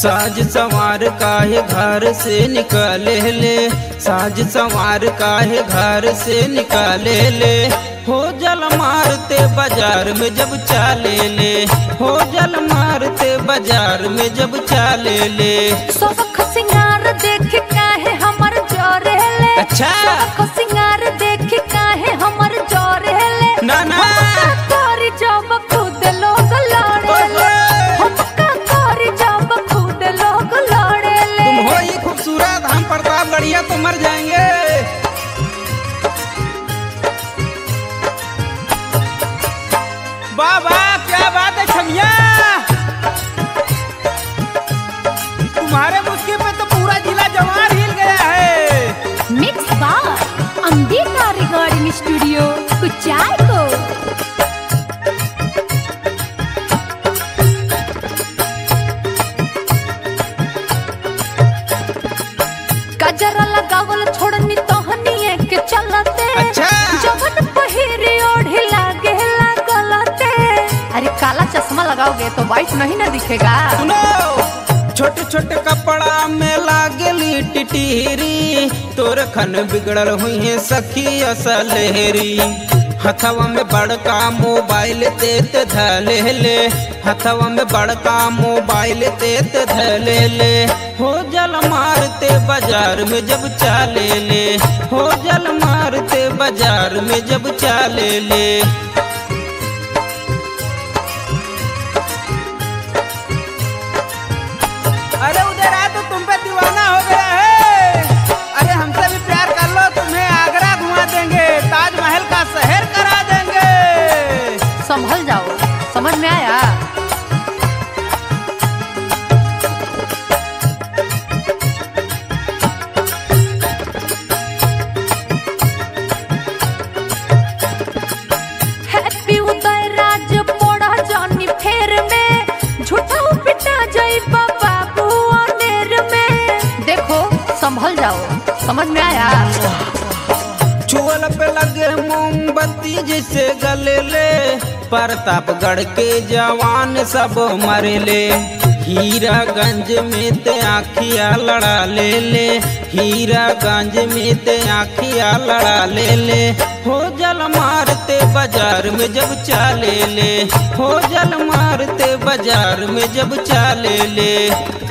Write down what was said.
साज संवार काहे घर से निकाले ले, साज संवार काहे घर से निकाले ले। हो जल मारते बाजार में जब चाले ले, हो जल मारते बाजार में जब चाले ले। सबक सिंगार देख काहे हमर जोरे ले। अच्छा सबक सिंगार देख काहे हमर जोरे ले। ना ना कोरी जब खुद लोग लड़े ले, हमका कोरी जब खुद लोग लड़े ले। तुम हो ही खूबसूरत, हम प्रतापगढ़िया तो मर जाएंगे। बाबा क्या बात है छमिया, तुम्हारे मुस्किल पे तो पूरा जिला जवार हिल गया है। मिक्स बार अंबिका रिकॉर्डिंग स्टूडियो कुचाय को। गजरा लगावल छोड़नी तोहनी के चलते। अच्छा जवन पहिरी ओढ़ी लागे लागलते। अरे काला चश्मा लगाओगे तो वाइट नहीं ना दिखेगा। सुनो छोटे छोटे कपड़ा में लागली टिटिरी, तोर खन बिगड़ल हुई है सखी असलहरी। हथवा में बड़का मोबाइल तेत धले ले, हथवा में बड़का मोबाइल तेत धले ले। हो जल मारते बाजार में जब चाले ले, हो जल मारते बाजार में जब चाले ले। अरे उधर आ तो तुम पे दीवाना हो गया है। अरे हमसे भी प्यार कर लो, तुम्हें आगरा घुमा देंगे, ताजमहल का शहर करा देंगे। संभल जाओ, समझ में आया। हैप्पी उदय राज पोड़ा जानी फेर में, झूठा पिटा जाई बाबा बुआनेर में। देखो संभल जाओ, समझ में आया। छुअल पे लगे मोमबत्ती जैसे गले ले, प्रतापगढ़ के जवान सब मरे ले। हीरागंज में ते आखिया लड़ा ले ले, हीरागंज में ते आखिया लड़ा ले ले। हो जल मारते बाजार में जब चाले ले, हो जल मारते बाजार में जब चाले ले।